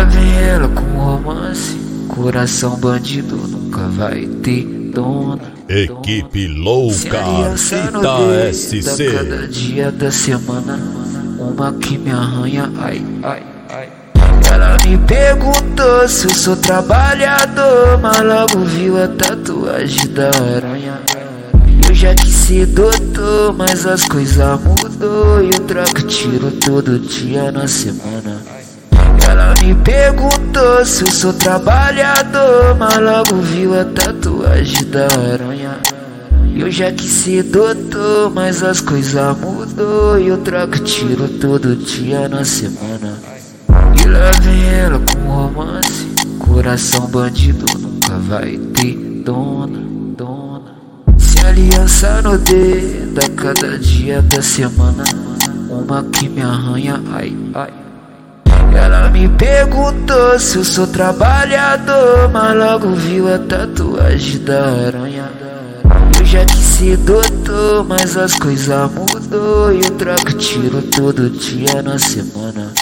lá vem ela com romance. Coração bandido nunca vai ter dona. Equipe louca, Fita SC. Cada dia da semana, uma que me arranha, ai, ai, ai. Ela me perguntou se eu sou trabalhador, mas logo viu a tatuagem da aranha. Eu já quis ser doutor, mas as coisas mudou. Eu troco tiro todo dia na semana. Ela me perguntou se eu sou trabalhador, mas logo viu a tatuagem da aranha. Eu já quis ser doutor, mas as coisas mudou. Eu troco tiro todo dia na semana. E lá vem ela com romance. Coração bandido nunca vai ter dona, dona. Se aliança no dedo a cada dia da semana, uma que me arranha, ai, ai. Ela me perguntou se eu sou trabalhador, mas logo viu a tatuagem da aranha. Eu já quis ser doutor, mas as coisas mudou. Eu troco tiro todo dia na semana.